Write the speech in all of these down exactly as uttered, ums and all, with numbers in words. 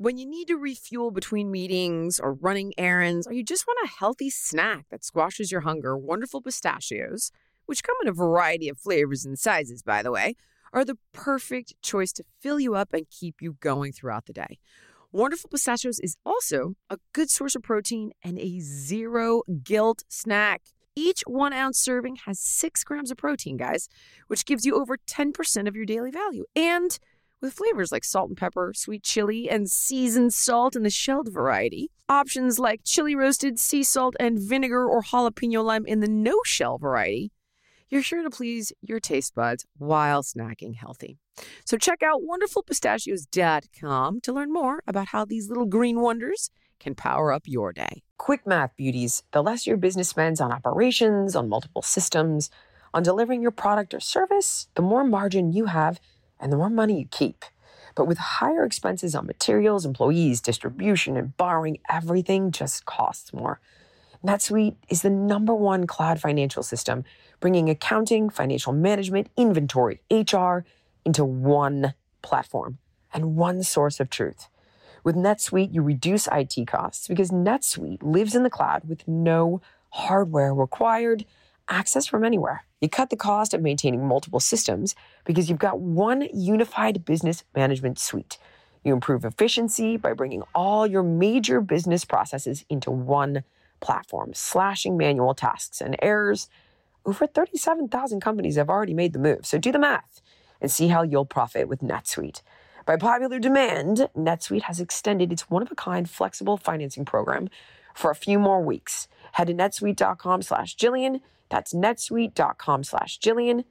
When you need to refuel between meetings or running errands, or you just want a healthy snack that squashes your hunger, Wonderful Pistachios, which come in a variety of flavors and sizes, by the way, are the perfect choice to fill you up and keep you going throughout the day. Wonderful Pistachios is also a good source of protein and a zero-guilt snack. Each one-ounce serving has six grams of protein, guys, which gives you over ten percent of your daily value. And with flavors like salt and pepper, sweet chili, and seasoned salt in the shelled variety. Options like chili roasted, sea salt, and vinegar or jalapeno lime in the no-shell variety. You're sure to please your taste buds while snacking healthy. So check out wonderful pistachios dot com to learn more about how these little green wonders can power up your day. Quick math, beauties. The less your business spends on operations, on multiple systems, on delivering your product or service, the more margin you have and the more money you keep. But with higher expenses on materials, employees, distribution, and borrowing, everything just costs more. NetSuite is the number one cloud financial system, bringing accounting, financial management, inventory, H R into one platform and one source of truth. With NetSuite, you reduce I T costs because NetSuite lives in the cloud with no hardware required, access from anywhere. You cut the cost of maintaining multiple systems because you've got one unified business management suite. You improve efficiency by bringing all your major business processes into one platform, slashing manual tasks and errors. Over thirty-seven thousand companies have already made the move, so do the math and see how you'll profit with NetSuite. By popular demand, NetSuite has extended its one-of-a-kind flexible financing program for a few more weeks. Head to netsuite.com slash Jillian. That's netsuite.com slash Jillian.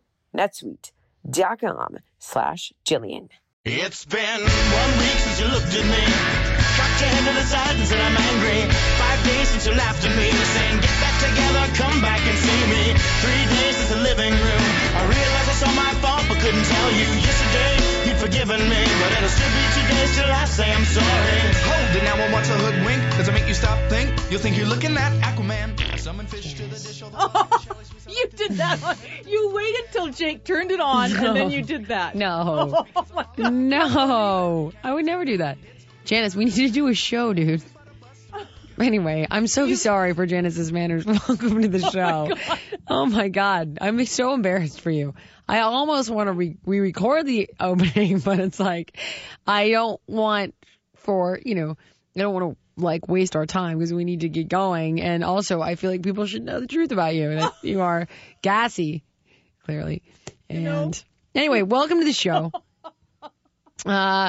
netsuite.com slash Jillian. It's been one week since you looked at me, cocked your head to the side and said I'm angry. Five days since you laughed at me, saying get back together, come back and see me. Three days since the living room, I realized I saw my fault but couldn't tell you. Yesterday you'd forgiven me, but it'll still be two days till I say I'm sorry. Hold it now and watch a hoodwink. Does it make you stop think? You'll think you're looking at Aquaman. I summon fish to the dish. Oh, you did that one. You waited till Jake turned it on no. and then you did that. No. Oh, my God. No. I would never do that. Janice, we need to do a show, dude. Anyway, I'm so you... sorry for Janice's manners. Welcome to the show. Oh, my oh, my God. I'm so embarrassed for you. I almost want to re- re-record the opening, but it's like, I don't want for, you know, I don't want to, like, waste our time because we need to get going. And also, I feel like people should know the truth about you. That you are gassy, clearly. And you know? Anyway, welcome to the show. Uh,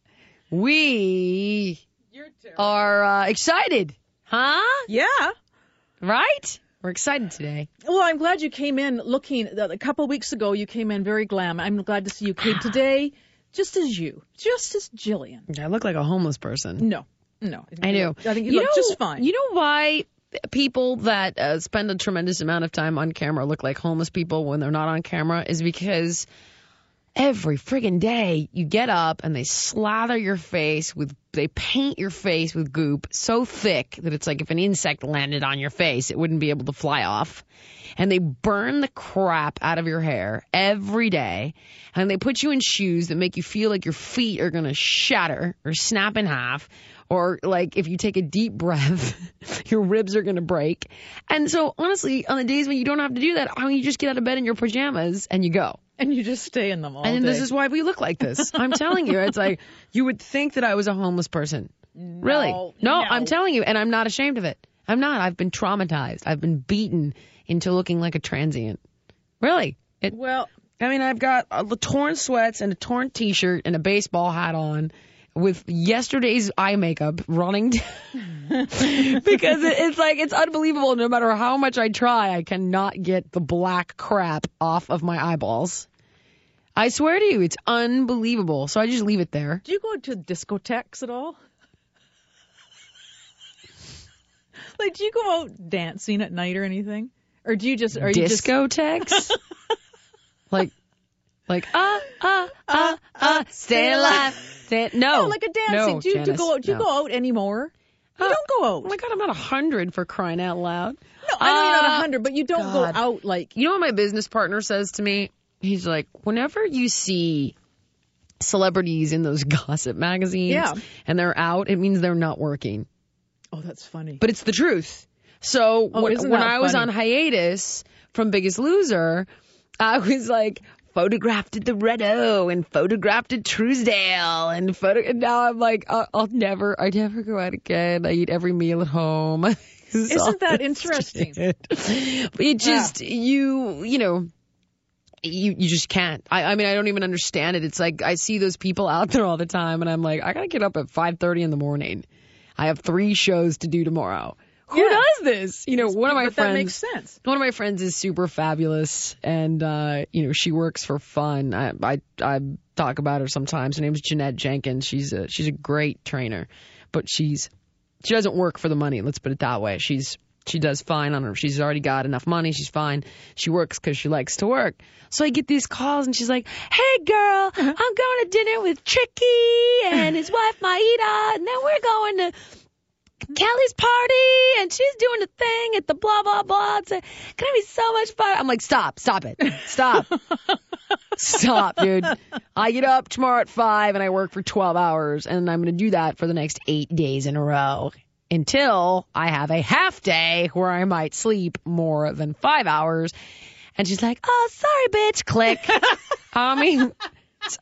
we are uh, excited, huh? Yeah. Right? We're excited today. Well, I'm glad you came in looking, a couple of weeks ago, you came in very glam. I'm glad to see you came today, just as you, just as Jillian. I look like a homeless person. No, no. I do. I think you, you look know, just fine. You know why people that uh, spend a tremendous amount of time on camera look like homeless people when they're not on camera is because every friggin' day you get up and they slather your face with, they paint your face with goop so thick that it's like if an insect landed on your face, it wouldn't be able to fly off. And they burn the crap out of your hair every day. And they put you in shoes that make you feel like your feet are going to shatter or snap in half. Or like if you take a deep breath, your ribs are going to break. And so honestly, on the days when you don't have to do that, I mean, you just get out of bed in your pajamas and you go. And you just stay in them all and day. This is why we look like this. I'm telling you. It's like you would think that I was a homeless person. No, really? No, no, I'm telling you. And I'm not ashamed of it. I'm not. I've been traumatized. I've been beaten into looking like a transient. Really? It, well, I mean, I've got uh, torn sweats and a torn T-shirt and a baseball hat on with yesterday's eye makeup running down. Because it, it's like, it's unbelievable. No matter how much I try, I cannot get the black crap off of my eyeballs. I swear to you, it's unbelievable. So I just leave it there. Do you go to discotheques at all? Like, do you go out dancing at night or anything? Or do you just, are you just... Discotheques? like, like, ah, ah, ah, ah, stay alive. Stay... No. Yeah, like a dancing. No, do, you, Janice, do, you go out, do you no. go out anymore? You uh, don't go out. Oh my God, I'm not a hundred for crying out loud. No, I know uh, you're not a hundred, but you don't God. go out like... You know what my business partner says to me? He's like, whenever you see celebrities in those gossip magazines Yeah. and they're out, it means they're not working. Oh, that's funny. But it's the truth. So Oh, when, isn't when that I was funny? on hiatus from Biggest Loser, I was like photographed at the Red O and photographed at Truesdale and photo. And now I'm like, I'll, I'll never, I never go out again. I eat every meal at home. Isn't that interesting? But it just, you, you know, you you just can't. I, I mean, I don't even understand it. It's like I see those people out there all the time, and I'm like, I gotta get up at five thirty in the morning. I have three shows to do tomorrow. Who Yeah. does this? You know, one of my but friends. that makes sense. One of my friends is super fabulous, and uh, you know, she works for fun. I, I I talk about her sometimes. Her name's Jeanette Jenkins. She's a she's a great trainer, but she's she doesn't work for the money. Let's put it that way. She's she does fine on her. She's already got enough money. She's fine. She works because she likes to work. So I get these calls, and she's like, "Hey, girl, I'm going to dinner with Tricky and his wife Maida, and then we're going to Kelly's party, and she's doing a thing at the blah, blah, blah. It's gonna be so much fun." I'm like, stop, stop it. Stop. Stop, dude. I get up tomorrow at five, and I work for twelve hours, and I'm going to do that for the next eight days in a row until I have a half day where I might sleep more than five hours. And she's like, "Oh, sorry, bitch." Click. I mean, it's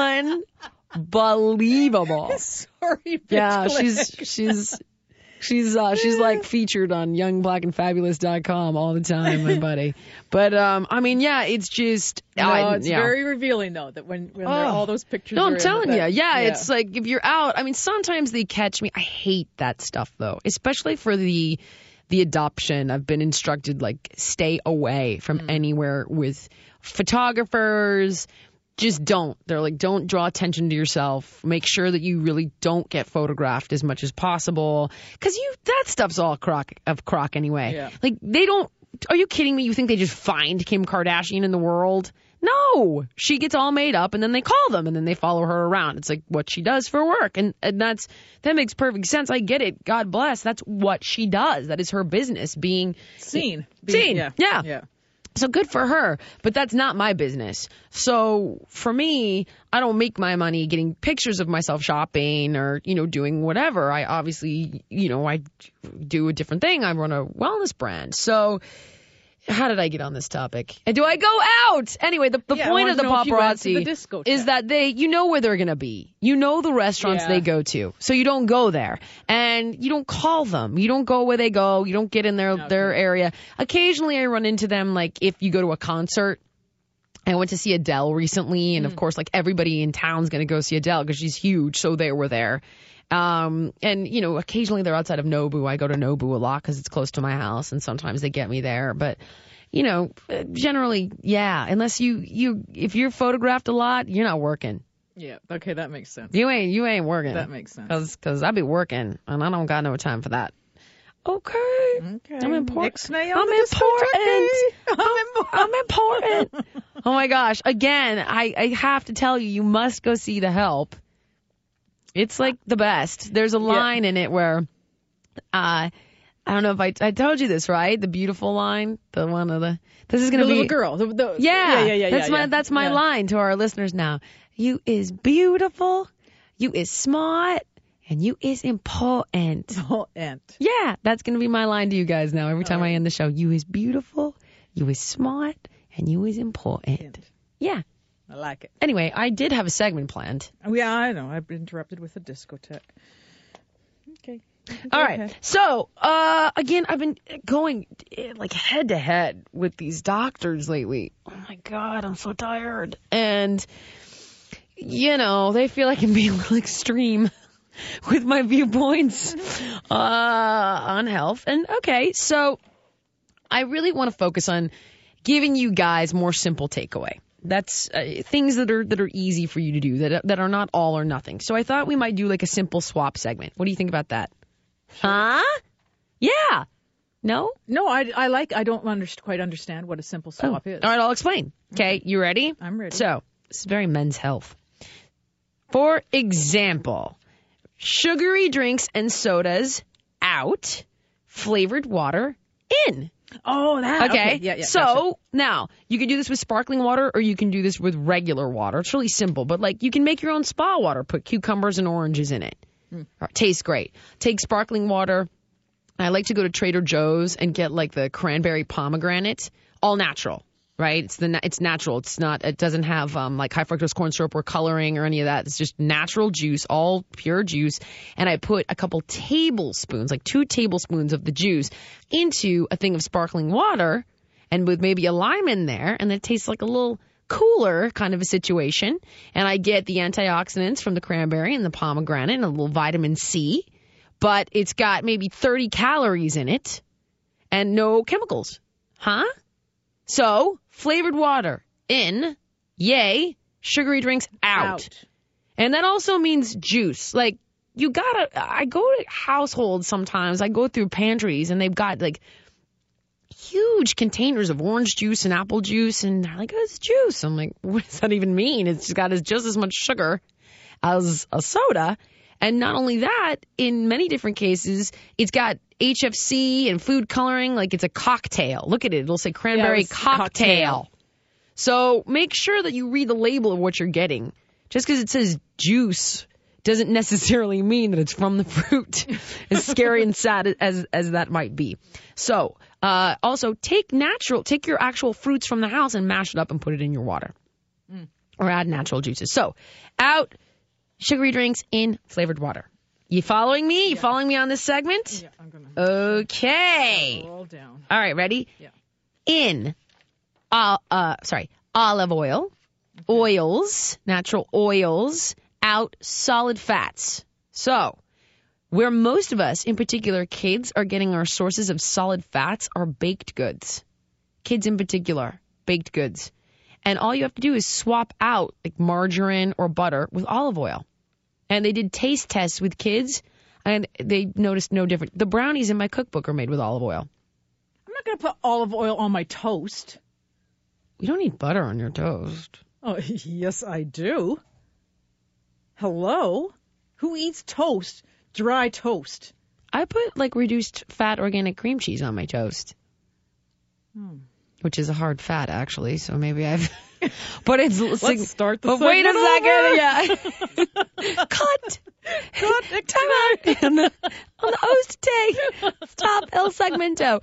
unbelievable. Sorry, bitch. Yeah, click. she's she's she's uh, she's like featured on young black and fabulous dot com all the time, my buddy. But um, I mean, yeah, it's just No, I, it's yeah. very revealing though that when when there are Oh. all those pictures. No, are I'm in telling you, that- yeah, it's like if you're out. I mean, sometimes they catch me. I hate that stuff though, especially for the the adoption. I've been instructed like stay away from Mm. anywhere with photographers. Just don't. They're like, don't draw attention to yourself. Make sure that you really don't get photographed as much as possible. Because you, that stuff's all crock of crock anyway. Yeah. Like, they don't, are you kidding me? You think they just find Kim Kardashian in the world? No. She gets all made up and then they call them and then they follow her around. It's like what she does for work. And, and that's, that makes perfect sense. I get it. God bless. That's what she does. That is her business, being seen. Seen, Yeah. yeah. Yeah. So good for her, but that's not my business. So for me, I don't make my money getting pictures of myself shopping or, you know, doing whatever. I obviously, you know, I do a different thing. I run a wellness brand. So how did I get on this topic? And do I go out? Anyway, the, the Yeah, I point wanted of the to know if you went to the paparazzi disco is tech. that they, you know where they're going to be. You know the restaurants Yeah. they go to. So you don't go there. And you don't call them. You don't go where they go. You don't get in their, Okay. their area. Occasionally I run into them, like if you go to a concert. I went to see Adele recently, and of course, like everybody in town's going to go see Adele because she's huge, so they were there. Um, and, you know, occasionally they're outside of Nobu. I go to Nobu a lot because it's close to my house, and sometimes they get me there. But, you know, generally, yeah, unless you, you if you're photographed a lot, you're not working. Yeah. Okay, that makes sense. You ain't you ain't working. That makes sense. Cause, cause I be working, and I don't got no time for that. Okay. Okay. I'm important. Ixnay on I'm the important. discotheque. I'm important. I'm important. Oh my gosh. Again, I, I have to tell you, you must go see The Help. It's like the best. There's a line in it where, uh, I don't know if I, I told you this, right? The beautiful line, the one of the, this is going The to be. little girl. The, the, Yeah. yeah, yeah, yeah. That's yeah, my, yeah. that's my Yeah. line to our listeners now. You is beautiful. You is smart. And you is important. Oh, and Yeah, that's going to be my line to you guys now. Every time right. I end the show, you is beautiful, you is smart, and you is important. Yeah. I like it. Anyway, I did have a segment planned. Oh, yeah, I know. I've been interrupted with a discotheque. Okay. All right. So, uh, again, I've been going eh, like head to head with these doctors lately. Oh my God, I'm so tired. And, you know, they feel I can be a little extreme with my viewpoints uh, on health. And okay, so I really want to focus on giving you guys more simple takeaway. That's uh, things that are that are easy for you to do, that that are not all or nothing. So I thought we might do like a simple swap segment. What do you think about that? Huh? Yeah. No? No, I, I like, I don't underst- quite understand what a simple swap is. All right, I'll explain. Okay, you ready? I'm ready. So, this is very men's health. For example, sugary drinks and sodas out, flavored water in. Oh, that. Okay. Okay. Yeah, yeah. So gotcha. now you can do this with sparkling water or you can do this with regular water. It's really simple, but like you can make your own spa water, put cucumbers and oranges in it. Mm. Tastes great. Take sparkling water. I like to go to Trader Joe's and get like the cranberry pomegranate, all natural. Right? It's the it's natural. It's not. It doesn't have um, like high fructose corn syrup or coloring or any of that. It's just natural juice, all pure juice. And I put a couple tablespoons, like two tablespoons of the juice, into a thing of sparkling water, and with maybe a lime in there, and it tastes like a little cooler kind of a situation. And I get the antioxidants from the cranberry and the pomegranate and a little vitamin C, but it's got maybe thirty calories in it and no chemicals. Huh? So, flavored water in, yay, sugary drinks out. Out. And that also means juice. Like, you gotta, I go to households sometimes, I go through pantries and they've got like huge containers of orange juice and apple juice and they're like, oh, it's juice. I'm like, what does that even mean? It's got just as much sugar as a soda. And not only that, in many different cases, it's got H F C and food coloring like it's a cocktail. Look at it. It'll say cranberry Yeah, cocktail. cocktail. So make sure that you read the label of what you're getting. Just because it says juice doesn't necessarily mean that it's from the fruit, as scary and sad as as that might be. So uh, also take natural, take your actual fruits from the house and mash it up and put it in your water. Mm. Or add natural juices. So out sugary drinks in flavored water. You following me? You Yeah. following me on this segment? Yeah, I'm gonna. Okay. Roll down. All right, ready? Yeah. In, uh, uh, sorry, olive oil, oils, natural oils, out solid fats. So, where most of us, in particular kids, are getting our sources of solid fats are baked goods. Kids in particular, baked goods. And all you have to do is swap out like margarine or butter with olive oil. And they did taste tests with kids, and they noticed no different. The brownies in my cookbook are made with olive oil. I'm not going to put olive oil on my toast. You don't need butter on your toast. Oh, yes, I do. Hello? Who eats toast? Dry toast. I put like reduced fat organic cream cheese on my toast. Hmm. Which is a hard fat, actually, so maybe I've... But it's... Let's start the But wait a segment second, yeah. Cut! Cut! Time out! on the, on the host day. Stop, El Segmento.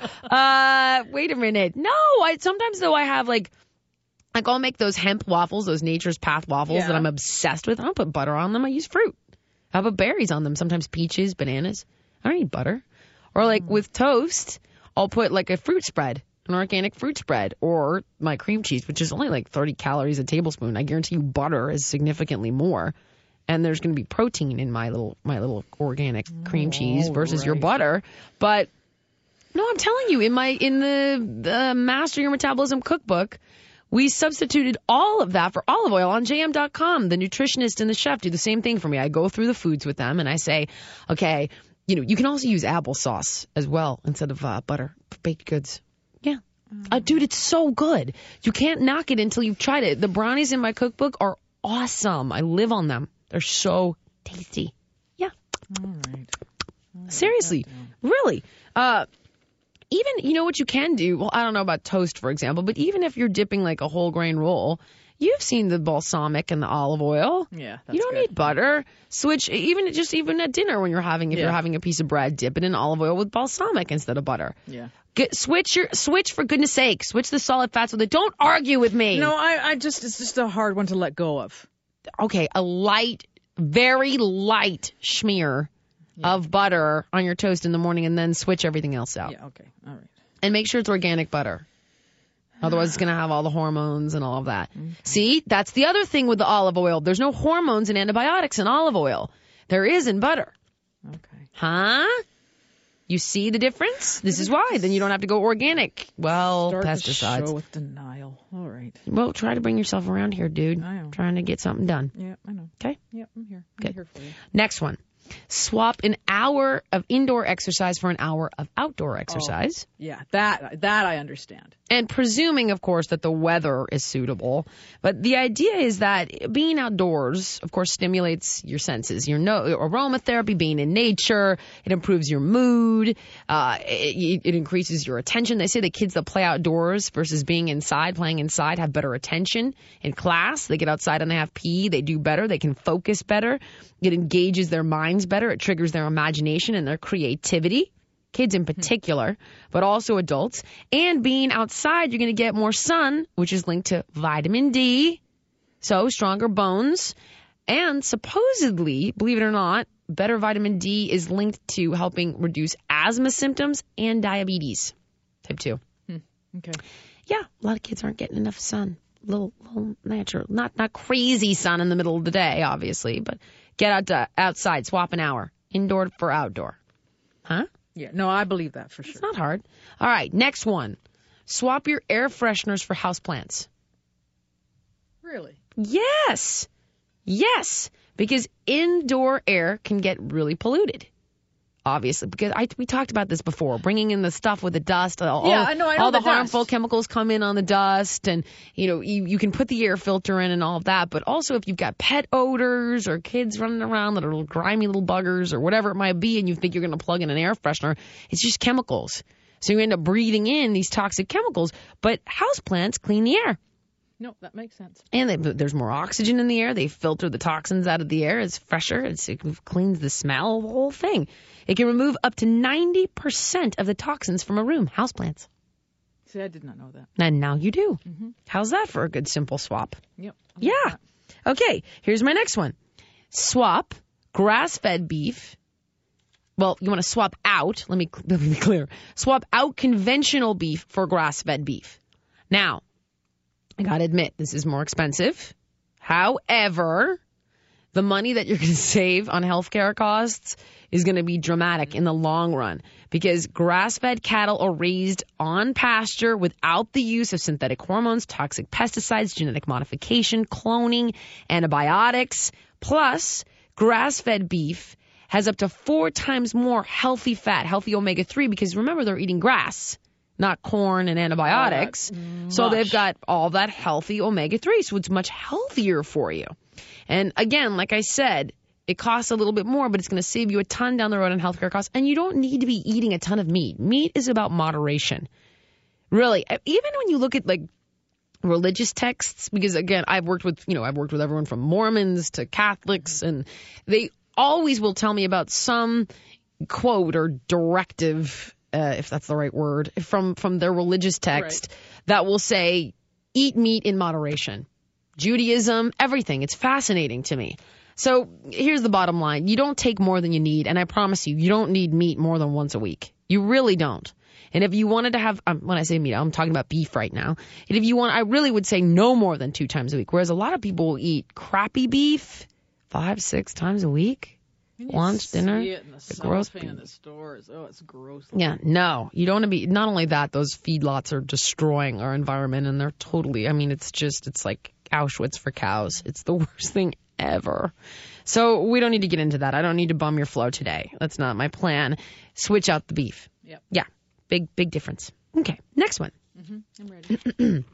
Uh, wait a minute. No, I sometimes, though, I have, like... Like, I'll make those hemp waffles, those Nature's Path waffles Yeah. that I'm obsessed with. I don't put butter on them. I use fruit. I put berries on them, sometimes peaches, bananas. I don't need butter. Or, like, with toast, I'll put, like, a fruit spread. An organic fruit spread, or my cream cheese, which is only like thirty calories a tablespoon. I guarantee you butter is significantly more. And there's going to be protein in my little my little organic cream cheese versus your right. butter. But no, I'm telling you, in my in the, the Master Your Metabolism cookbook, we substituted all of that for olive oil on J M dot com. The nutritionist and the chef do the same thing for me. I go through the foods with them and I say, okay, you know, you can also use applesauce as well instead of uh, butter, baked goods. Yeah. Uh, dude, it's so good. You can't knock it until you've tried it. The brownies in my cookbook are awesome. I live on them. They're so tasty. Yeah. All right. Seriously. Really. Uh, even, you know what you can do? Well, I don't know about toast, for example, but even if you're dipping like a whole grain roll, you've seen the balsamic and the olive oil. Yeah, that's You don't good. need butter. Switch, even just even at dinner when you're having, if Yeah. you're having a piece of bread, dip it in olive oil with balsamic instead of butter. Yeah. Get, switch your switch for goodness sake. Switch the solid fats with it. Don't argue with me. No, I, I just, it's just a hard one to let go of. Okay, a light, very light schmear of butter on your toast in the morning, and then switch everything else out. Yeah, okay. All right. And make sure it's organic butter. Otherwise, it's going to have all the hormones and all of that. Mm-hmm. See, that's the other thing with the olive oil. There's no hormones and antibiotics in olive oil. There is in butter. Okay. Huh? You see the difference? This is why. Then you don't have to go organic. Well, Start the pesticides. show with denial. All right. Well, try to bring yourself around here, dude. I know. Trying to get something done. Yeah, I know. Okay? Yeah, I'm here. I'm Good. here for you. Next one. Swap an hour of indoor exercise for an hour of outdoor exercise. Oh, yeah, that that I understand. And presuming, of course, that the weather is suitable. But the idea is that being outdoors, of course, stimulates your senses. Your no- aromatherapy, being in nature, it improves your mood. Uh, it, it increases your attention. They say the kids that play outdoors versus being inside, playing inside, have better attention in class. They get outside and they have P E. They do better. They can focus better. It engages their minds better. It triggers their imagination and their creativity. Kids in particular, but also adults. And being outside, you're going to get more sun, which is linked to vitamin D, so stronger bones. And supposedly, believe it or not, better vitamin D is linked to helping reduce asthma symptoms and diabetes type two. Hmm. Okay. Yeah, a lot of kids aren't getting enough sun. Little, little natural, not not crazy sun in the middle of the day, obviously, but get out to, outside, swap an hour, indoor for outdoor. Huh? Yeah, no, I believe that for sure. It's not hard. All right, next one. Swap your air fresheners for houseplants. Really? Yes. Yes. Because indoor air can get really polluted. Obviously, because I, we talked about this before, bringing in the stuff with the dust. All, Yeah, I know, I know all the, the harmful dust. chemicals come in on the dust, and you know you, you can put the air filter in and all of that. But also, if you've got pet odors or kids running around that are little grimy little buggers or whatever it might be, and you think you're going to plug in an air freshener, it's just chemicals. So you end up breathing in these toxic chemicals. But houseplants clean the air. No, that makes sense. And they, there's more oxygen in the air. They filter the toxins out of the air. It's fresher. It's, it cleans the smell, the whole thing. It can remove up to ninety percent of the toxins from a room. Houseplants. See, I did not know that. And now you do. Mm-hmm. How's that for a good, simple swap? Yep. I like Yeah. that. Okay, here's my next one. Swap grass-fed beef. Well, you want to swap out, let me, let me be clear, swap out conventional beef for grass-fed beef. Now, I got to admit, this is more expensive. However, the money that you're going to save on healthcare costs is going to be dramatic in the long run because grass-fed cattle are raised on pasture without the use of synthetic hormones, toxic pesticides, genetic modification, cloning, antibiotics. Plus, grass-fed beef has up to four times more healthy fat, healthy omega three, because remember, they're eating grass, not corn and antibiotics. So they've got all that healthy omega three, so it's much healthier for you. And again, like I said, it costs a little bit more, but it's going to save you a ton down the road on healthcare costs. And you don't need to be eating a ton of meat. Meat is about moderation. Really, even when you look at like religious texts, because again, I've worked with, you know, I've worked with everyone from Mormons to Catholics, and they always will tell me about some quote or directive, uh, if that's the right word, from, from their religious text Right. that will say, eat meat in moderation. Judaism, everything. It's fascinating to me. So here's the bottom line. You don't take more than you need, and I promise you, you don't need meat more than once a week. You really don't. And if you wanted to have, um, when I say meat, I'm talking about beef right now. And if you want, I really would say no more than two times a week, whereas a lot of people will eat crappy beef five, six times a week. And you Lunch, see dinner, it in the the gross cellophane in beef. the stores. Oh, it's gross. Yeah, no, you don't want to be, not only that, those feedlots are destroying our environment, and they're totally, I mean, it's just, it's like Auschwitz for cows. It's the worst thing ever. So we don't need to get into that. I don't need to bum your flow today. That's not my plan. Switch out the beef. Yep. Yeah, big, big difference. Okay, next one. Mm-hmm. I'm ready.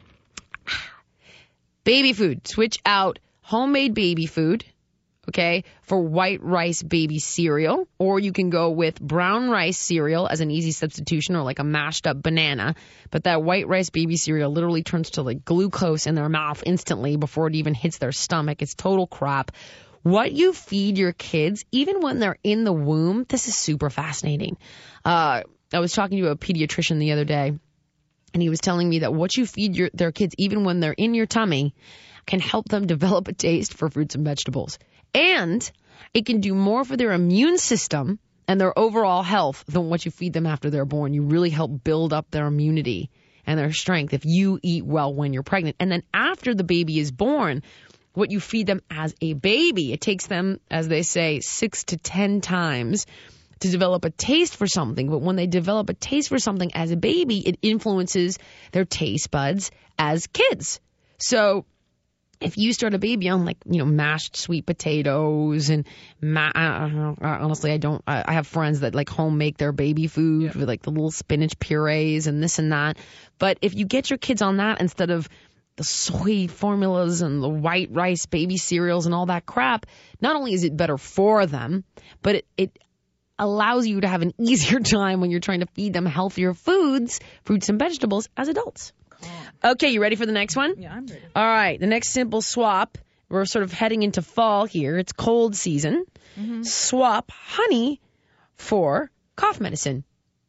Baby food. Switch out homemade baby food, okay, for white rice baby cereal, or you can go with brown rice cereal as an easy substitution, or like a mashed up banana. But that white rice baby cereal literally turns to like glucose in their mouth instantly before it even hits their stomach. It's total crap. What you feed your kids, even when they're in the womb, this is super fascinating. Uh, I was talking to a pediatrician the other day, and he was telling me that what you feed your their kids, even when they're in your tummy, can help them develop a taste for fruits and vegetables. And it can do more for their immune system and their overall health than what you feed them after they're born. You really help build up their immunity and their strength if you eat well when you're pregnant. And then after the baby is born, what you feed them as a baby, it takes them, as they say, six to ten times to develop a taste for something. But when they develop a taste for something as a baby, it influences their taste buds as kids. So if you start a baby on like, you know, mashed sweet potatoes and ma- I don't know, honestly, I don't, I I have friends that like home make their baby food Yeah. with like the little spinach purees and this and that. But if you get your kids on that instead of the soy formulas and the white rice baby cereals and all that crap, not only is it better for them, but it, it allows you to have an easier time when you're trying to feed them healthier foods, fruits and vegetables as adults. Okay, you ready for the next one? Yeah, I'm ready. All right, the next simple swap. We're sort of heading into fall here. It's cold season. Mm-hmm. Swap honey for cough medicine.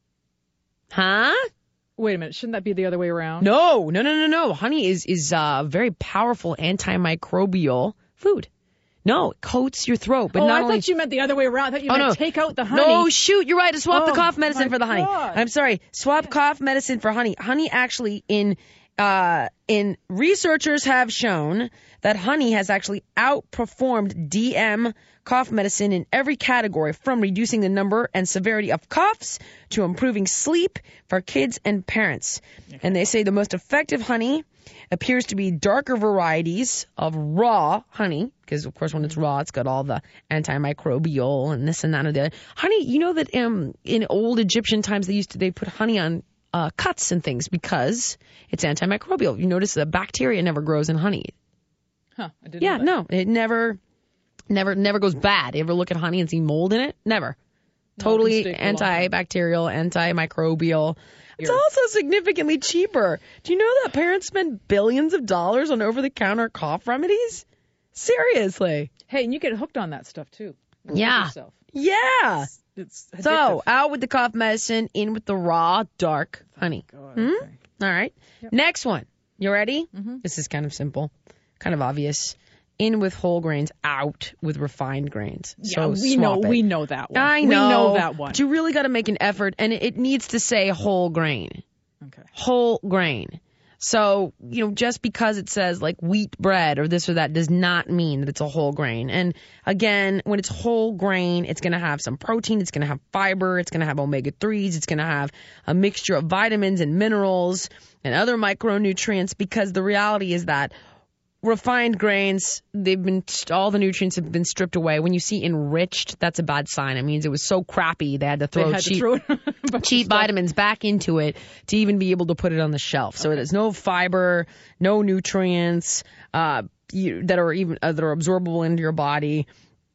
Huh? Wait a minute. Shouldn't that be the other way around? No, no, no, no, no. Honey is is a very powerful antimicrobial food. No, it coats your throat, but oh, not I only. thought you meant the other way around. I thought you Oh, meant no. take out the honey. No, shoot, you're right. I swapped the Oh, cough medicine my for the honey. God. I'm sorry. Swap cough medicine for honey. Honey actually in uh in researchers have shown that honey has actually outperformed D M cough medicine in every category, from reducing the number and severity of coughs to improving sleep for kids and parents. And they say the most effective honey appears to be darker varieties of raw honey, because of course when it's raw, it's got all the antimicrobial and this and that and the other. Honey, you know that um, in old Egyptian times they used to they put honey on uh, cuts and things because it's antimicrobial. You notice the bacteria never grows in honey. Huh, I didn't Yeah, know that. no, it never, never, never goes bad. You ever look at honey and see mold in it? Never. No, Totally it can stay for a long time. antibacterial, antimicrobial. It's Yours. also significantly cheaper. Do you know that parents spend billions of dollars on over-the-counter cough remedies? Seriously. Hey, and you get hooked on that stuff too. Reward Yeah. yourself. Yeah. It's So, addictive. out with the cough medicine, in with the raw, dark honey. God, Hmm? okay. All right. Next one. You ready? Mm-hmm. This is kind of simple, kind of obvious. In with whole grains, out with refined grains. Yeah, so we swap know it. we know that one. I know. We know that one. But you really got to make an effort, and it, it needs to say whole grain. Okay. Whole grain. So, you know, just because it says like wheat bread or this or that does not mean that it's a whole grain. And again, when it's whole grain, it's going to have some protein, it's going to have fiber, it's going to have omega threes, it's going to have a mixture of vitamins and minerals and other micronutrients, because the reality is that refined grains, they've been, all the nutrients have been stripped away. When you see enriched, that's a bad sign. It means it was so crappy they had to They throw had cheap to throw it a bunch of cheap stuff. vitamins back into it to even be able to put it on the shelf. So it has no fiber, no nutrients uh, you, that are even uh, that are absorbable into your body.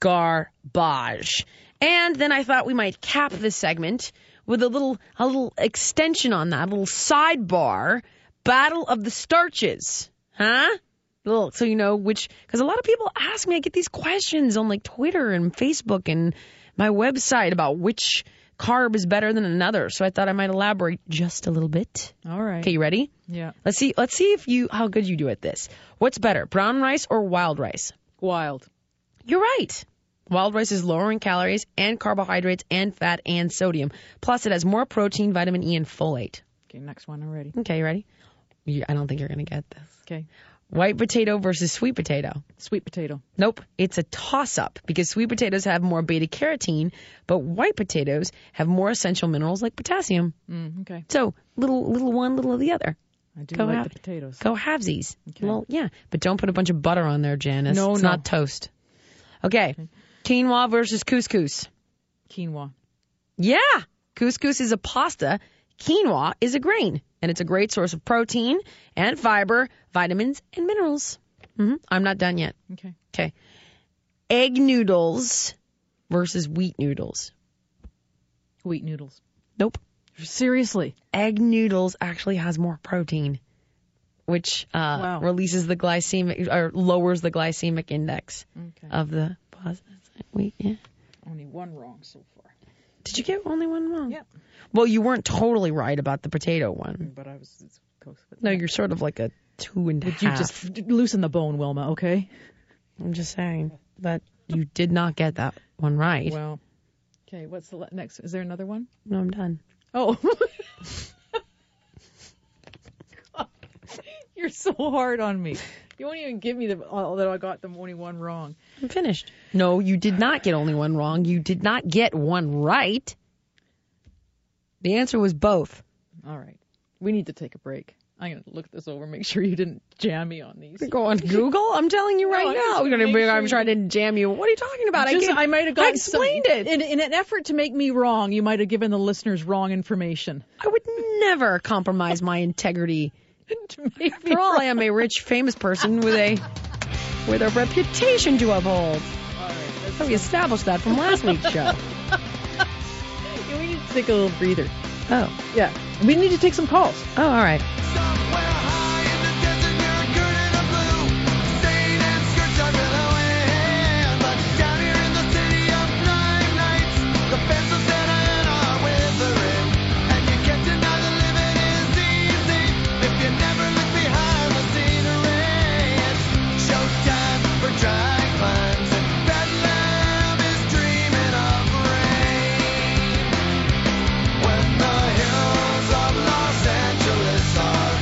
Garbage. And then I thought we might cap this segment with a little a little extension on that, a little sidebar. Battle of the starches, huh? Little, so you know which, because a lot of people ask me, I get these questions on like Twitter and Facebook and my website about which carb is better than another. So I thought I might elaborate just a little bit. All right. Okay, you ready? Yeah. Let's see. Let's see if you how good you do at this. What's better, brown rice or wild rice? Wild. You're right. Wild rice is lower in calories and carbohydrates and fat and sodium. Plus, it has more protein, vitamin E, and folate. Okay, next one. I'm ready. Okay, you ready? You, I don't think you're gonna get this. Okay. White potato versus sweet potato. Sweet potato. Nope, it's a toss-up because sweet potatoes have more beta-carotene, but white potatoes have more essential minerals like potassium. Mm, okay. So, little little one, little of the other. I do Go like have- the potatoes. Go halvesies. Okay. Well, yeah, but don't put a bunch of butter on there, Janice. No, it's no. not toast. Okay. Quinoa versus couscous. Quinoa. Yeah, couscous is a pasta. Quinoa is a grain, and it's a great source of protein and fiber, vitamins, and minerals. hmm I'm not done yet. Okay. Okay. Egg noodles versus wheat noodles. Wheat noodles. Nope. Seriously. Egg noodles actually has more protein, which uh, Wow. releases the glycemic or lowers the glycemic index Okay. of the pasta. Wheat, yeah. Only one wrong so far. Did you get only one wrong? Yep. Well, you weren't totally right about the potato one. But I was it's close. But No, you're sort of like a two and a Would you half. just loosen the bone, Wilma? Okay. I'm just saying that you did not get that one right. Well. Okay. What's the le- next? Is there another one? No, I'm done. Oh. You're so hard on me. You won't even give me the oh, that I got them only one wrong. I'm finished. No, you did not get only one wrong. You did not get one right. The answer was both. All right. We need to take a break. I'm going to look this over, make sure you didn't jam me on these. Go on Google. I'm telling you right No, I'm now. just You're gonna gonna make be, I'm sure trying to jam you. What are you talking about? Just, I, gave, I might have I gotten explained some, it. In, in an effort to make me wrong, you might have given the listeners wrong information. I would never compromise my integrity. To make me After all, I wrong. am a rich, famous person with a with a reputation to uphold. All right, So we established that from last week's show. we need to take a little breather. Oh, Yeah. We need to take some calls. oh, all right. Somewhere high in the desert near a good and a blue. Stain and skirts are billowing. But down here in the city of nine nights, the pencils that I in are withering. And you can't deny that living is easy if you never look behind the scenery. It's showtime for dry climbs, and Bethlehem is dreaming of rain. When the hills of Los Angeles are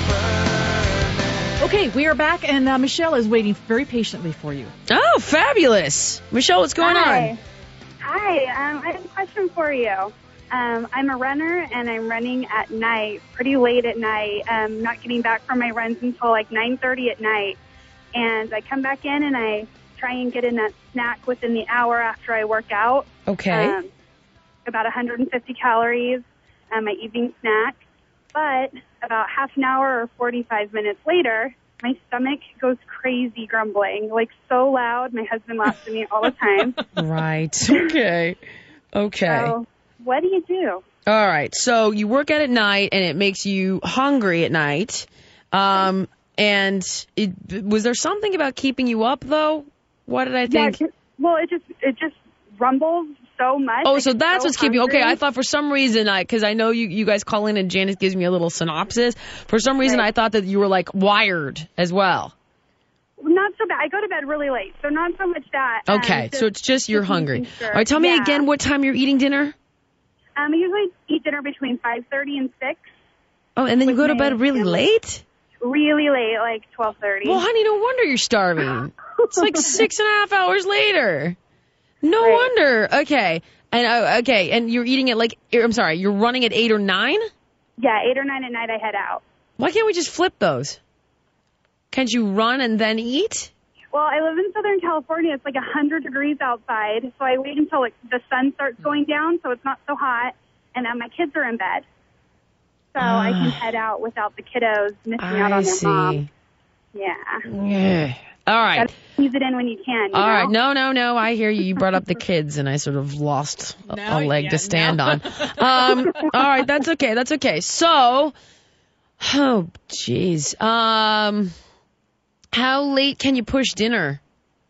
burning. Okay, we are back, and uh, Michelle is waiting very patiently for you. Oh, fabulous. Michelle, what's going Hi. on? Hi, um, I have a question for you. Um, I'm a runner, and I'm running at night, pretty late at night. Um, not getting back from my runs until like nine thirty at night. And I come back in, and I try and get in that snack within the hour after I work out. Okay. Um, about one hundred fifty calories, um, my evening snack. But about half an hour or forty-five minutes later, my stomach goes crazy grumbling, like so loud. My husband laughs at me all the time. Right. Okay. Okay. So what do you do? All right. So you work out at night, and it makes you hungry at night. Um, and it, was there something about keeping you up, though? What did I Yeah, think? it just, well, it just it just rumbles so much. Oh, I so get that's so what's keeping you. Okay, hungry. I thought for some reason, I because I know you, you guys call in and Janice gives me a little synopsis. For some reason, Right. I thought that you were like wired as well. Not so bad. I go to bed really late, so not so much that. Um, Okay, just- so it's just you're just hungry. making sure. All right, tell me Yeah. again what time you're eating dinner. Um, I usually eat dinner between five thirty and six. Oh, and then you With go to my bed really family. late? Really late, like twelve thirty. Well, honey, no wonder you're starving. It's like six and a half hours later. No Right. wonder. Okay, and uh, okay, and you're eating at like I'm sorry, you're running at eight or nine. Yeah, eight or nine at night I head out. Why can't we just flip those? Can't you run and then eat? Well, I live in Southern California. It's like one hundred degrees outside, so I wait until like, the sun starts going down so it's not so hot, and then my kids are in bed. So I can head out without the kiddos missing out I on their see. mom. Yeah. Yeah. All right. Gotta squeeze it in when you can. You All know? right. No, no, no. I hear you. You brought up the kids, and I sort of lost a, Now- a leg yeah, to stand now- on. Um, all right. That's okay. That's okay. So, oh, jeez. Um, how late can you push dinner?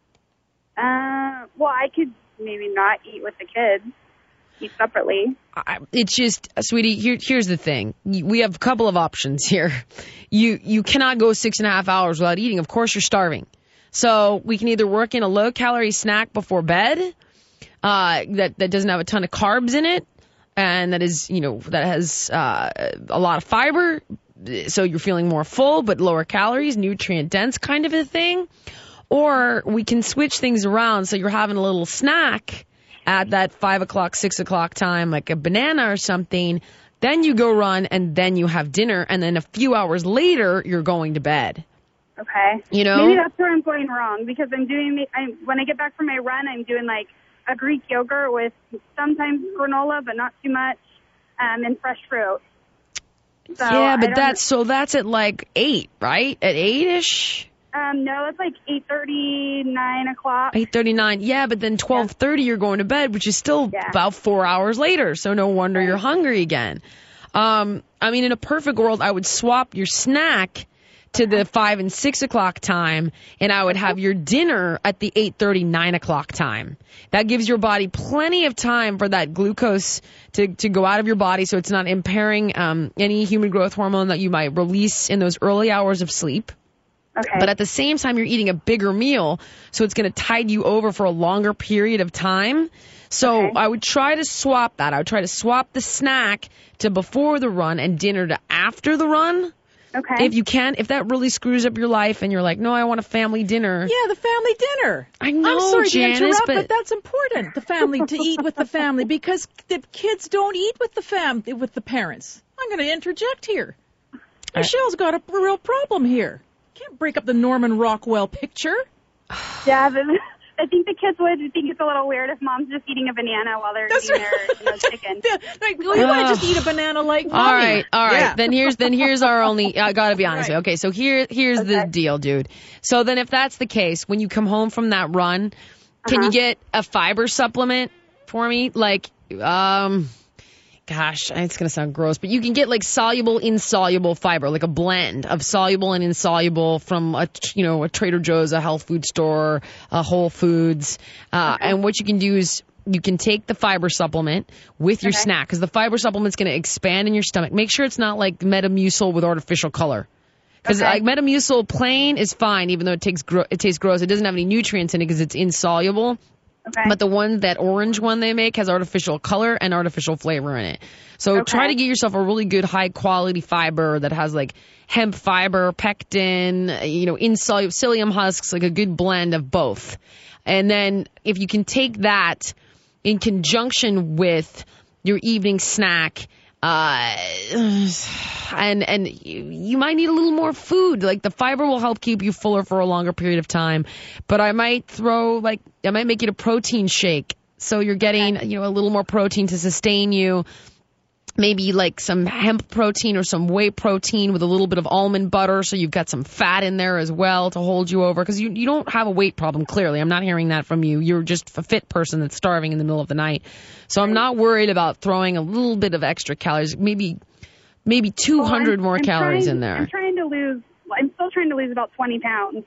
Uh, well, I could maybe not eat with the kids. Eat separately. I, it's just, uh, sweetie. Here, here's the thing. You- We have a couple of options here. You you cannot go six and a half hours without eating. Of course, you're starving. So we can either work in a low calorie snack before bed, uh, that that doesn't have a ton of carbs in it, and that is you know that has uh, a lot of fiber, so you're feeling more full but lower calories, nutrient dense kind of a thing. Or we can switch things around so you're having a little snack at that five o'clock, six o'clock time, like a banana or something. Then you go run, and then you have dinner, and then a few hours later, you're going to bed. Okay. You know? Maybe that's where I'm going wrong because I'm doing the, I'm, when I get back from my run, I'm doing like a Greek yogurt with sometimes granola, but not too much, um, and fresh fruit. So yeah, I but don't- that's so that's at like eight, right? At eight-ish? Um, no, it's like eight thirty, nine o'clock. eight thirty-nine. Yeah, but then twelve thirty you're going to bed, which is still Yeah. about four hours later. So no wonder you're hungry again. Um, I mean, in a perfect world, I would swap your snack to the five and six o'clock time, and I would have your dinner at the eight thirty, nine o'clock time. That gives your body plenty of time for that glucose to, to go out of your body, so it's not impairing um, any human growth hormone that you might release in those early hours of sleep. Okay. But at the same time, you're eating a bigger meal, so it's going to tide you over for a longer period of time. So Okay. I would try to swap that. I would try to swap the snack to before the run and dinner to after the run. okay. If you can, if that really screws up your life and you're like, no, I want a family dinner. Yeah, the family dinner. I know, I'm sorry Janice, to interrupt, but- but that's important. The family to eat with the family because the kids don't eat with the fam with the parents. I'm going to interject here. Michelle's got a real problem here. Can't break up the Norman Rockwell picture. Yeah, but I think the kids would think it's a little weird if mom's just eating a banana while they're That's eating right. their you know, chicken. Yeah, like, well, you want to just eat a banana like mommy. All right, all right. Yeah. Then here's then here's our only. I gotta be honest Right. with you. Okay, so here here's the Okay. deal, dude. So then, if that's the case, when you come home from that run, can Uh-huh. you get a fiber supplement for me? Like, um, gosh, it's gonna sound gross, but you can get like soluble, insoluble fiber, like a blend of soluble and insoluble from a you know a Trader Joe's, a health food store, a Whole Foods, uh, and what you can do is you can take the fiber supplement with your Okay. snack because the fiber supplement's going to expand in your stomach. Make sure it's not like Metamucil with artificial color. Because Okay. like Metamucil plain is fine, even though it takes gro- it tastes gross. It doesn't have any nutrients in it because it's insoluble. Okay. But the one, that orange one they make, has artificial color and artificial flavor in it. So Okay. try to get yourself a really good high quality fiber that has like hemp fiber, pectin, you know, insoluble psyllium husks, like a good blend of both. And then if you can take that in conjunction with your evening snack, uh, and and you, you might need a little more food. Like the fiber will help keep you fuller for a longer period of time. But I might throw like I might make it a protein shake, so you're getting you know a little more protein to sustain you. Maybe like some hemp protein or some whey protein with a little bit of almond butter, so you've got some fat in there as well to hold you over. Because you, you don't have a weight problem, clearly. I'm not hearing that from you. You're just a fit person that's starving in the middle of the night. So I'm not worried about throwing a little bit of extra calories, maybe maybe two hundred Well, I'm- more I'm calories trying- in there. I'm trying to lose. I'm still trying to lose about twenty pounds.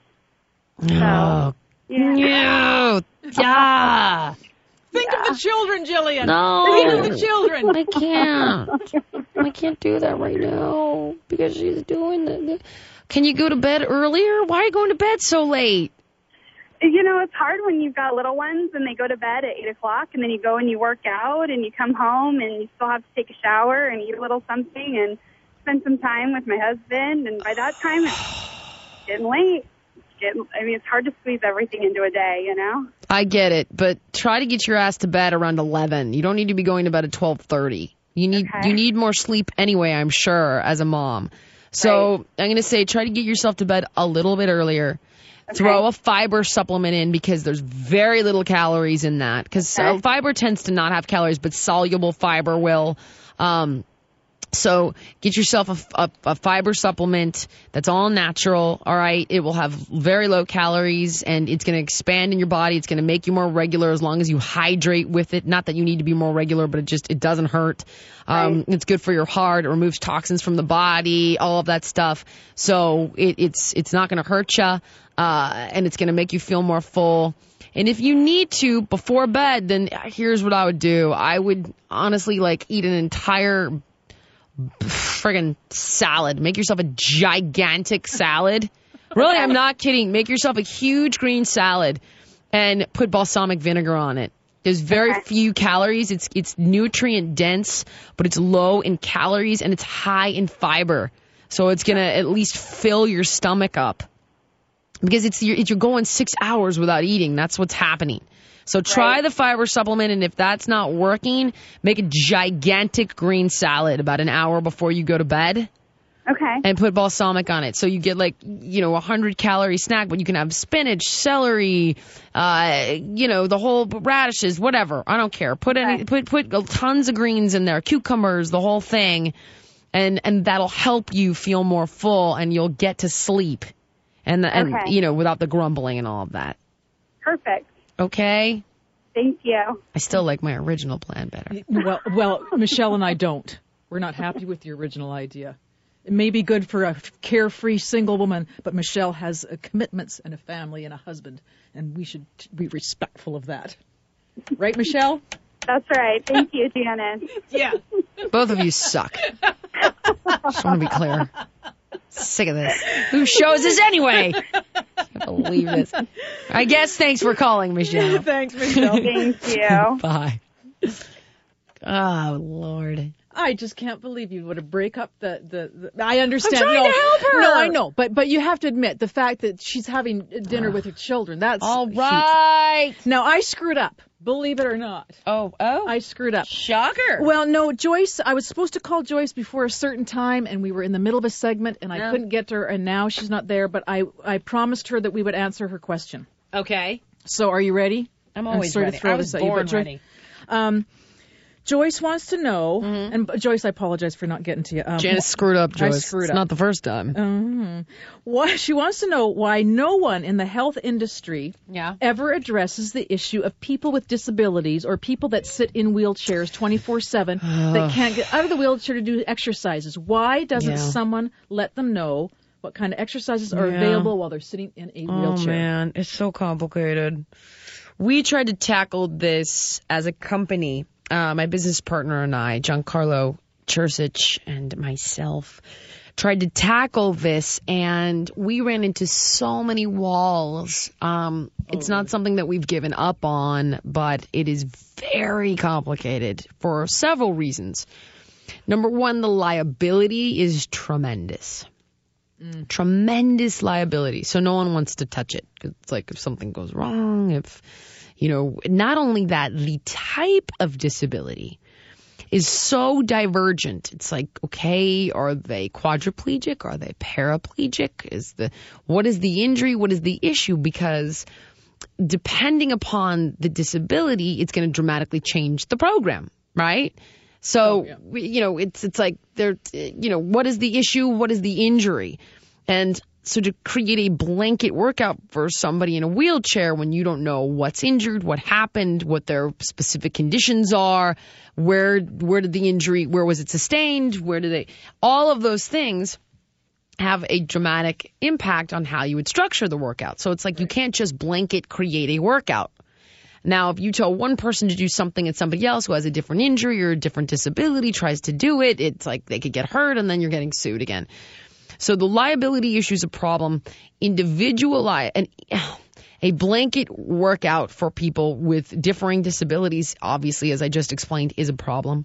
Oh, Yeah. no. Yeah. Think of the children, Jillian. No. Think of the children. I can't. I can't do that right now because she's doing it. Can you go to bed earlier? Why are you going to bed so late? You know, it's hard when you've got little ones and they go to bed at eight o'clock, and then you go and you work out, and you come home and you still have to take a shower and eat a little something and spend some time with my husband. And by that time, it's getting late. It's getting, I mean, it's hard to squeeze everything into a day, you know? I get it, but try to get your ass to bed around eleven. You don't need to be going to bed at twelve thirty. You need Okay. you need more sleep anyway, I'm sure, as a mom. So Right. I'm going to say try to get yourself to bed a little bit earlier. Okay. Throw a fiber supplement in because there's very little calories in that. Because Okay. fiber tends to not have calories, but soluble fiber will. Um, so get yourself a, a, a fiber supplement that's all natural. All right, it will have very low calories and it's going to expand in your body. It's going to make you more regular as long as you hydrate with it. Not that you need to be more regular, but it just it doesn't hurt. Um, Right. It's good for your heart. It removes toxins from the body. All of that stuff. So it, it's it's not going to hurt you, uh, and it's going to make you feel more full. And if you need to before bed, then here's what I would do. I would honestly like eat an entire friggin' salad. Make yourself a gigantic salad. Really, I'm not kidding. Make yourself a huge green salad and put balsamic vinegar on it. There's very Okay. few calories. It's it's nutrient dense, but it's low in calories and it's high in fiber. So it's gonna at least fill your stomach up because it's you're, you're going six hours without eating. That's what's happening. So try Right. the fiber supplement, and if that's not working, make a gigantic green salad about an hour before you go to bed Okay. and put balsamic on it. So you get like, you know, a hundred calorie snack, but you can have spinach, celery, uh, you know, the whole radishes, whatever. I don't care. Put any, Okay. put, put tons of greens in there, cucumbers, the whole thing. And, and that'll help you feel more full and you'll get to sleep. And, the, and, Okay. you know, without the grumbling and all of that. Perfect. Okay? Thank you. I still like my original plan better. Well, well, Michelle and I don't. We're not happy with the original idea. It may be good for a carefree single woman, but Michelle has uh, commitments and a family and a husband, and we should t- be respectful of that. Right, Michelle? That's right. Thank you, Janice. Yeah. Both of you suck. Just want to be clear. Sick of this. Who shows this anyway? Can't believe this. I guess thanks for calling, Michelle. Thanks, Michelle. Thank you. Bye. Oh, Lord. I just can't believe you would have break up the, the, the I understand. I'm trying no, to help her. No, I know. But but you have to admit the fact that she's having dinner with her children. That's All huge. right. Now, I screwed up. Believe it or not. Oh, oh. I screwed up. Shocker. Well, no, Joyce, I was supposed to call Joyce before a certain time, and we were in the middle of a segment, and I Yeah. couldn't get to her, and now she's not there, but I, I promised her that we would answer her question. Okay. So are you ready? I'm always sorry to ready. throw I was this at you, born but Joy- ready. Um, Joyce wants to know, Mm-hmm. and Joyce, I apologize for not getting to you. Um, Janice screwed up, I Joyce. screwed it's up. not the first time. Mhm. Why she wants to know why no one in the health industry Yeah. ever addresses the issue of people with disabilities or people that sit in wheelchairs twenty-four seven that can't get out of the wheelchair to do exercises. Why doesn't Yeah. someone let them know what kind of exercises are Yeah. available while they're sitting in a Oh, wheelchair? man. It's so complicated. We tried to tackle this as a company. Uh, my business partner and I, Giancarlo Chursich and myself, tried to tackle this, and we ran into so many walls. Um, it's not something that we've given up on, but it is very complicated for several reasons. Number one, the liability is tremendous. Mm. Tremendous liability. So no one wants to touch it. It's like if something goes wrong, if, you know, not only that, the type of disability is so divergent. It's like, okay, are they quadriplegic? Are they paraplegic? Is the, what is the injury? What is the issue? Because depending upon the disability, it's going to dramatically change the program, right? So, Oh, yeah. we- you know, it's, it's like they're, you know, what is the issue? What is the injury? And so to create a blanket workout for somebody in a wheelchair when you don't know what's injured, what happened, what their specific conditions are, where where did the injury, where was it sustained, where did they, all of those things have a dramatic impact on how you would structure the workout. So it's like you can't just blanket create a workout. Now, if you tell one person to do something and somebody else who has a different injury or a different disability tries to do it, it's like they could get hurt and then you're getting sued again. So the liability issue is a problem. Individualize and a blanket workout for people with differing disabilities, obviously, as I just explained, is a problem.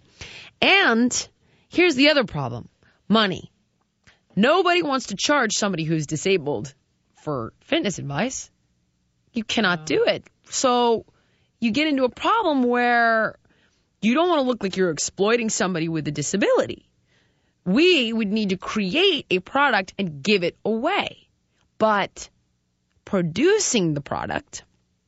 And here's the other problem: money. Nobody wants to charge somebody who's disabled for fitness advice. You cannot do it. So you get into a problem where you don't want to look like you're exploiting somebody with a disability. We would need to create a product and give it away. But producing the product,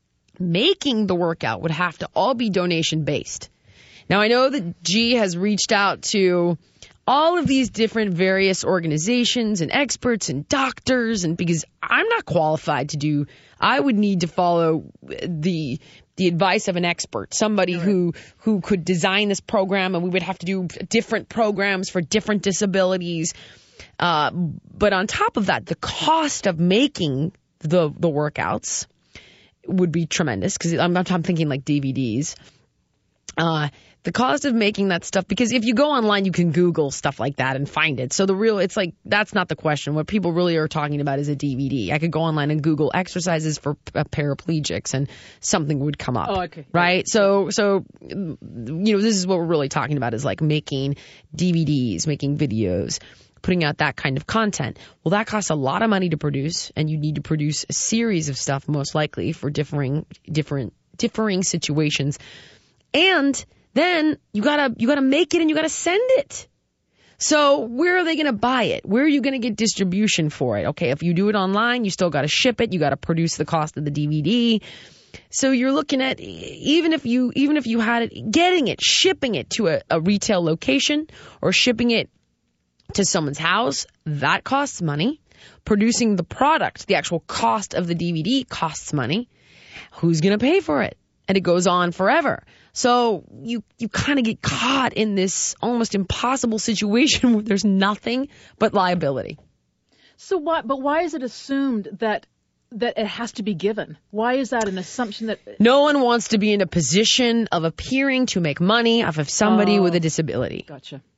making the workout would have to all be donation based. Now, I know that G has reached out to all of these different various organizations and experts and doctors, and because I'm not qualified to do, I would need to follow the the advice of an expert, somebody right. who who could design this program, and we would have to do different programs for different disabilities. Uh, but on top of that, the cost of making the the workouts would be tremendous, because I'm, I'm thinking like D V Ds. Uh, the cost of making that stuff, because if you go online, you can Google stuff like that and find it. So the real, it's like, that's not the question. What people really are talking about is a D V D. I could go online and Google exercises for uh, paraplegics and something would come up. Oh, okay. Right? So, so, you know, this is what we're really talking about, is like making D V Ds, making videos, putting out that kind of content. Well, that costs a lot of money to produce, and you need to produce a series of stuff, most likely, for differing, different, differing situations. And then you gotta, you gotta make it and you gotta send it. So where are they gonna buy it? Where are you gonna get distribution for it? Okay, if you do it online, you still gotta ship it. You gotta produce the cost of the D V D. So you're looking at, even if you, even if you had it, getting it, shipping it to a, a retail location or shipping it to someone's house, that costs money. Producing the product, the actual cost of the D V D costs money. Who's gonna pay for it? And it goes on forever. So you you kind of get caught in this almost impossible situation where there's nothing but liability. So why? But why is it assumed that that it has to be given? Why is that an assumption that no one wants to be in a position of appearing to make money off of somebody oh, with a disability? Gotcha. gotcha.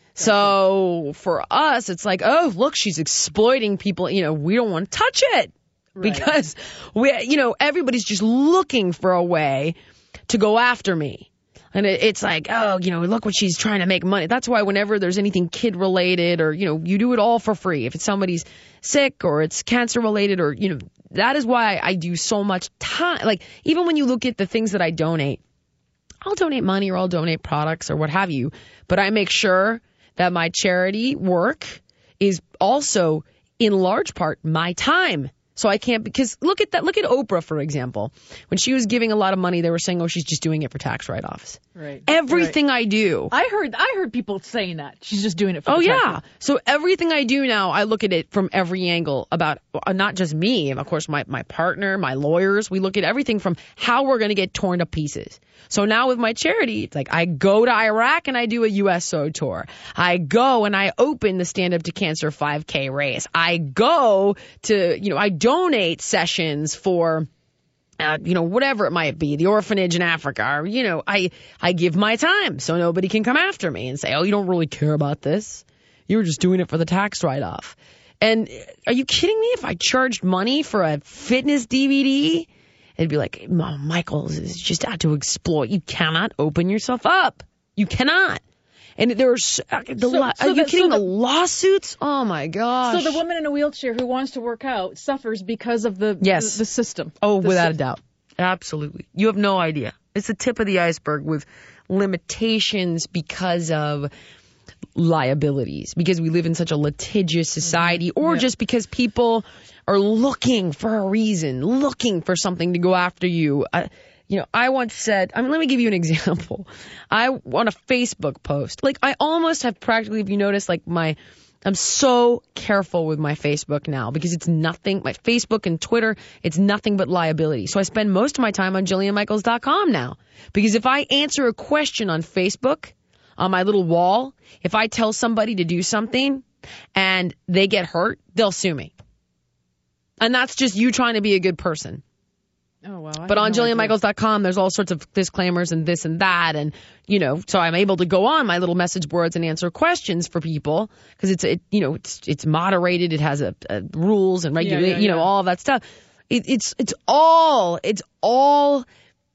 So for us, it's like, oh, look, she's exploiting people. You know, we don't want to touch it right. because we, you know, everybody's just looking for a way to go after me. And it, it's like, oh, you know, look what she's trying to make money. That's why whenever there's anything kid related or, you know, you do it all for free. If it's somebody's sick or it's cancer related or, you know, that is why I do so much time. Like, even when you look at the things that I donate, I'll donate money or I'll donate products or what have you. But I make sure that my charity work is also in large part my time. So I can't, because look at that. Look at Oprah, for example. When she was giving a lot of money, they were saying, oh, she's just doing it for tax write-offs. Right. Everything right. I do. I heard I heard people saying that. She's just doing it for Oh, the yeah. tax. So everything I do now, I look at it from every angle about uh, not just me, of course, my, my partner, my lawyers. We look at everything from how we're going to get torn to pieces. So now with my charity, it's like I go to Iraq and I do a U S O tour. I go and I open the Stand Up to Cancer five K race. I go to, you know, I donate sessions for, uh, you know, whatever it might be, the orphanage in Africa. Or, you know, I, I give my time so nobody can come after me and say, oh, you don't really care about this. You were just doing it for the tax write-off. And are you kidding me? If I charged money for a fitness D V D, it'd be like, oh, Michael's is just out to exploit. You cannot open yourself up. You cannot. And there's uh, the So- lo- so are you the- kidding? so the, the- lawsuits? Oh my gosh. So the woman in a wheelchair who wants to work out suffers because of the Yes. the, the system. Oh, The without sy- a doubt. Absolutely. You have no idea. It's the tip of the iceberg with limitations because of liabilities, because we live in such a litigious society, or Yeah. just because people are looking for a reason, looking for something to go after you. I, you know, I once said, I mean, let me give you an example. I on a Facebook post, like I almost have practically, if you notice, like my, I'm so careful with my Facebook now because it's nothing, my Facebook and Twitter, it's nothing but liability. So I spend most of my time on Jillian Michaels dot com now, because if I answer a question on Facebook, on my little wall, if I tell somebody to do something and they get hurt, they'll sue me. And that's just you trying to be a good person. Oh, wow. I But had on no Jillian idea. Michaels dot com, there's all sorts of disclaimers and this and that. And, you know, so I'm able to go on my little message boards and answer questions for people because it's, it, you know, it's it's moderated. It has a, a rules and regulate, yeah, you know, yeah. all of that stuff. It, it's it's all it's all.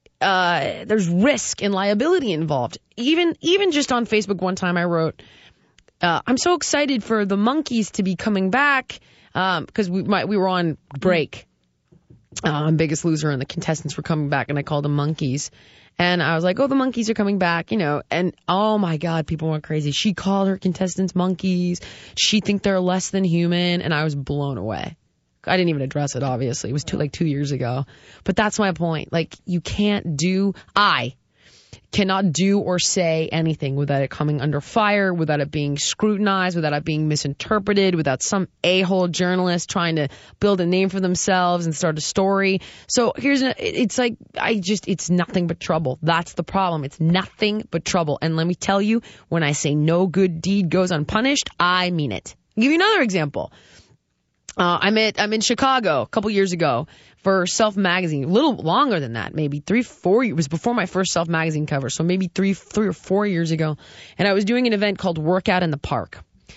Uh, there's risk and liability involved. Even even just on Facebook, one time I wrote, uh, "I'm so excited for the Monkees to be coming back because um, we my, we were on break." Uh, on Biggest Loser, and the contestants were coming back, and I called them Monkees. And I was like, oh, the Monkees are coming back, you know. And, oh, my God, people went crazy. She called her contestants monkeys. She think they're less than human. And I was blown away. I didn't even address it, obviously. It was two, like two years ago. But that's my point. Like, you can't do – I cannot do or say anything without it coming under fire, without it being scrutinized, without it being misinterpreted, without some a-hole journalist trying to build a name for themselves and start a story. So here's an, it's like, I just, it's nothing but trouble. That's the problem. It's nothing but trouble. And let me tell you, when I say no good deed goes unpunished, I mean it. I'll give you another example. Uh, I'm at, I'm in Chicago a couple years ago for Self Magazine, a little longer than that, maybe three, four, it was before my first Self Magazine cover. So maybe three, three or four years ago. And I was doing an event called Workout in the Park.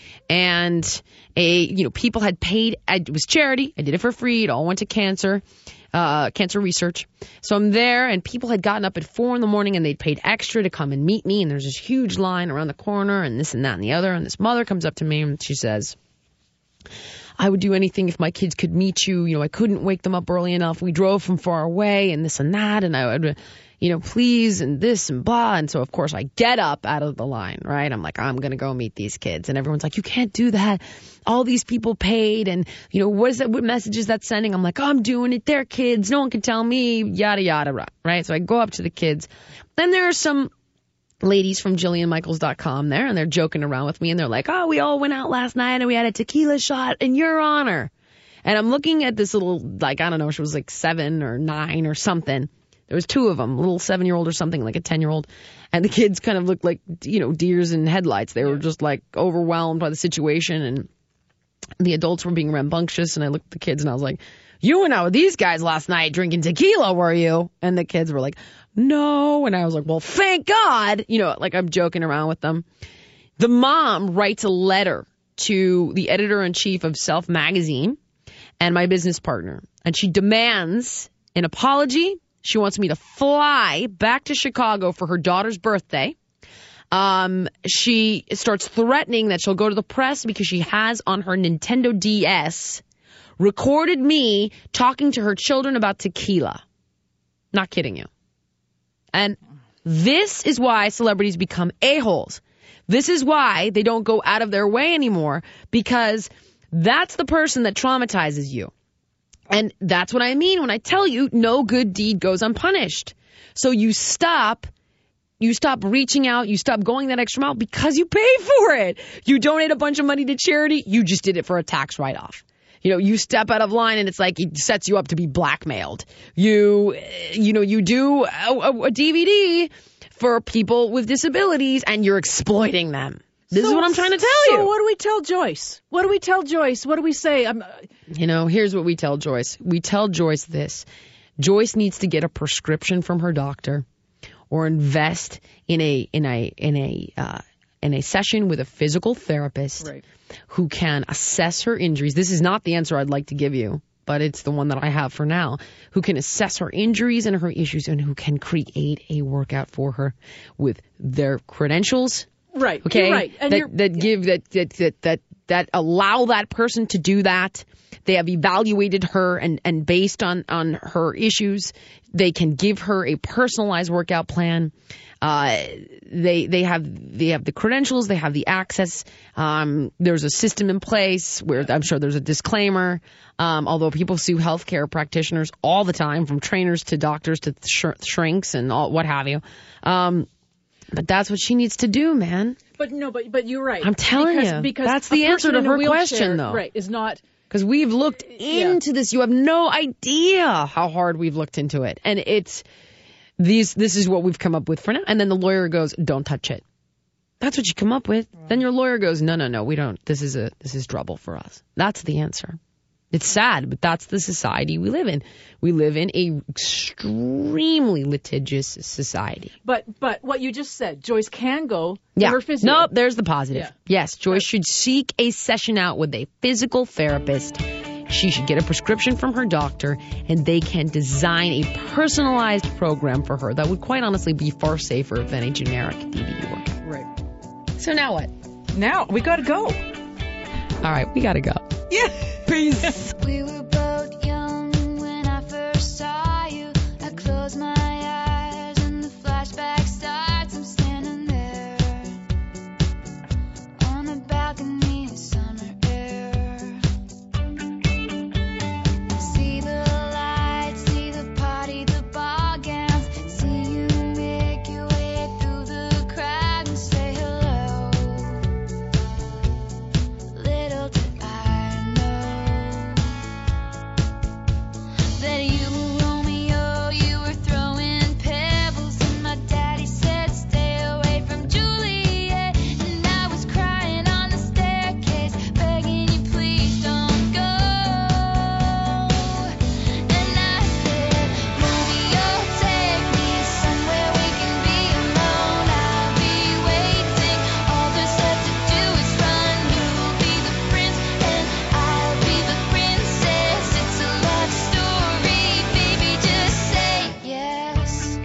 And a, you know, people had paid, it was charity. I did it for free. It all went to cancer, uh, cancer research. So I'm there and people had gotten up at four in the morning and they'd paid extra to come and meet me. And there's this huge line around the corner and this and that and the other. And this mother comes up to me and she says, I would do anything if my kids could meet you. You know, I couldn't wake them up early enough. We drove from far away and this and that. And I would, you know, please and this and blah. And so, of course, I get up out of the line, right? I'm like, I'm going to go meet these kids. And everyone's like, you can't do that. All these people paid. And, you know, what is that? What message is that sending? I'm like, I'm doing it. They're kids. No one can tell me, yada, yada, right? So I go up to the kids. Then there are some ladies from Jillian Michaels dot com there, and they're joking around with me, and they're like, oh, we all went out last night, and we had a tequila shot in your honor. And I'm looking at this little, like, I don't know, she was like seven or nine or something. There was two of them, a little seven-year-old or something, like a ten-year-old. And the kids kind of looked like, you know, deers in headlights. They were just, like, overwhelmed by the situation, and the adults were being rambunctious, and I looked at the kids, and I was like, you went out with these guys last night drinking tequila, were you? And the kids were like, no. And I was like, well, thank God. You know, like I'm joking around with them. The mom writes a letter to the editor-in-chief of Self Magazine and my business partner. And she demands an apology She wants me to fly back to Chicago for her daughter's birthday. Um, she starts threatening that she'll go to the press because she has on her Nintendo D S recorded me talking to her children about tequila. Not kidding you. And this is why celebrities become a-holes. This is why they don't go out of their way anymore, because that's the person that traumatizes you. And that's what I mean when I tell you no good deed goes unpunished. So you stop, you stop reaching out, you stop going that extra mile because you pay for it. You donate a bunch of money to charity, you just did it for a tax write-off. You know, you step out of line and it's like it sets you up to be blackmailed. You, you know, you do a, a, a D V D for people with disabilities and you're exploiting them. This so, is what I'm trying to tell so you. So what do we tell Joyce? What do we tell Joyce? What do we say? I'm, you know, here's what we tell Joyce. We tell Joyce this. Joyce needs to get a prescription from her doctor or invest in a in a in a uh, in a session with a physical therapist. Right. Who can assess her injuries. This is not the answer I'd like to give you, but it's the one that I have for now. Who can assess her injuries and her issues and who can create a workout for her with their credentials. Right. Okay. You're right. And that you're, that give that, that that that that allow that person to do that. They have evaluated her and, and based on, on her issues, they can give her a personalized workout plan. Uh, they they have they have the credentials, they have the access. Um, there's a system in place where I'm sure there's a disclaimer. Um, although people sue healthcare practitioners all the time, from trainers to doctors to sh- shrinks and all what have you. Um, but that's what she needs to do, man. But no, but but you're right. I'm telling because, you, because that's the answer to her question, though. Right, is not. Because we've looked into yeah. this. You have no idea how hard we've looked into it. And it's these. This is what we've come up with for now. And then the lawyer goes, don't touch it. That's what you come up with. Mm. Then your lawyer goes, no, no, no, we don't. This is a this is trouble for us. That's the answer. It's sad, but that's the society we live in. We live in a extremely litigious society. But but what you just said, Joyce can go to yeah. her physio. Nope, there's the positive. Yeah. Yes, Joyce right. should seek a session out with a physical therapist. She should get a prescription from her doctor, and they can design a personalized program for her that would quite honestly be far safer than a generic D V D workout. Right. So now what? Now we got to go. All right, we got to go. Yeah. Peace. We were both young when I first saw you. I closed my eyes and the flashback starts. I'm standing there on the balcony of summer air. See the lights, see the party, the ball gowns. See you make your way through the crowd and say hello. Little did I know that you were Romeo, you were throwing pebbles, and my daddy said stay away from Juliet, and I was crying on the staircase, begging you please don't go, and I said, Romeo, take me somewhere we can be alone, I'll be waiting, all there's left to do is run, you'll be the prince, and I'll be the princess, it's a love story, baby, just say yes.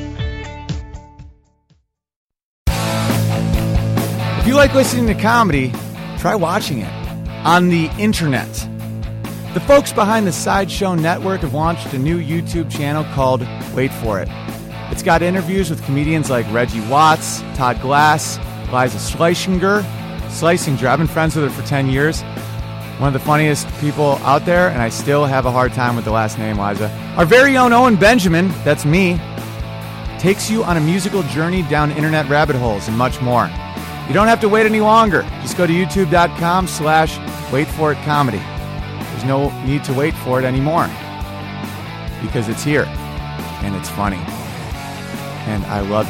If you like listening to comedy, try watching it on the internet. The folks behind the Sideshow Network have launched a new YouTube channel called Wait For It. It's got interviews with comedians like Reggie Watts, Todd Glass, Liza Schlesinger. Schlesinger, I've been friends with her for ten years. One of the funniest people out there, and I still have a hard time with the last name, Liza. Our very own Owen Benjamin, that's me, takes you on a musical journey down internet rabbit holes and much more. You don't have to wait any longer. Just go to youtube.com slash wait for it comedy. There's no need to wait for it anymore because it's here and it's funny. And I love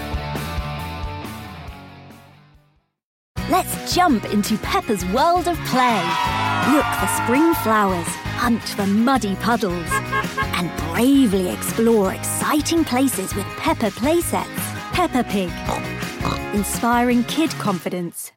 you. Let's jump into Peppa's world of play. Look for spring flowers, hunt for muddy puddles, and bravely explore exciting places with Peppa playsets. Peppa Pig, inspiring kid confidence.